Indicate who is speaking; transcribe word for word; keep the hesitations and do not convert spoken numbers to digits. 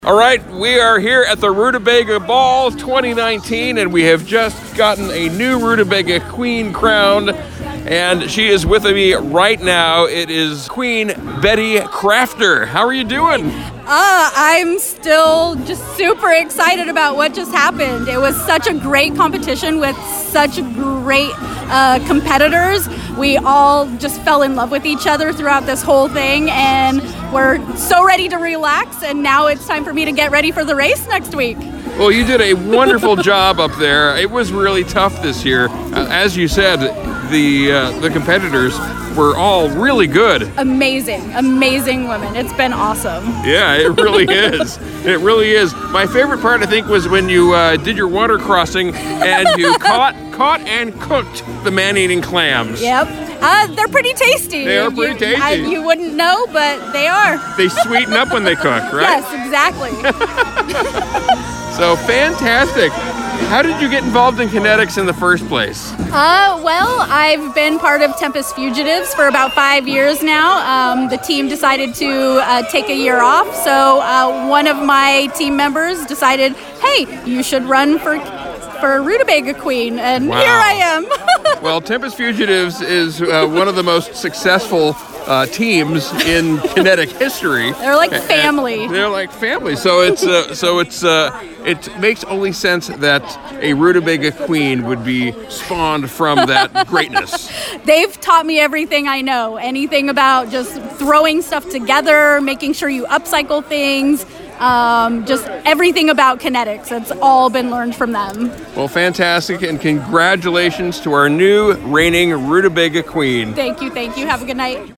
Speaker 1: All right, we are here at the Rutabaga Ball twenty nineteen, and we have just gotten a new Rutabaga Queen crowned, and she is with me right now. It is Queen Betty Crafter. How are you doing?
Speaker 2: Uh, I'm still just super excited about what just happened. It was such a great competition with such great uh, competitors. We all just fell in love with each other throughout this whole thing, and we're so ready to relax, and now it's time for me to get ready for the race next week.
Speaker 1: Well, you did a wonderful job up there. It was really tough this year. Uh, as you said, the uh, the competitors were all really good.
Speaker 2: Amazing, amazing women. It's been awesome.
Speaker 1: Yeah, it really is. It really is. My favorite part, I think, was when you uh, did your water crossing and you caught caught and cooked the man-eating clams.
Speaker 2: Yep. Uh, they're pretty tasty.
Speaker 1: They are pretty
Speaker 2: you,
Speaker 1: tasty.
Speaker 2: I, you wouldn't know, but they are.
Speaker 1: They sweeten up when they cook, right?
Speaker 2: Yes, exactly.
Speaker 1: So fantastic. How did you get involved in kinetics in the first place?
Speaker 2: Uh, well, I've been part of Tempest Fugitives for about five years now. Um, the team decided to uh, take a year off, so uh, one of my team members decided, hey, you should run for for Rutabaga Queen, and
Speaker 1: Wow.
Speaker 2: here I am.
Speaker 1: Well, Tempest Fugitives is uh, one of the most successful uh, teams in kinetic history.
Speaker 2: They're like family.
Speaker 1: They're like family. So it's uh, so it's uh, it makes only sense that a Rutabaga Queen would be spawned from that greatness.
Speaker 2: They've taught me everything I know, anything about just throwing stuff together, making sure you upcycle things, um, just everything about kinetics. It's all been learned from them.
Speaker 1: Well, fantastic, and congratulations to our new reigning Rutabaga Queen.
Speaker 2: Thank you, thank you. Have a good night.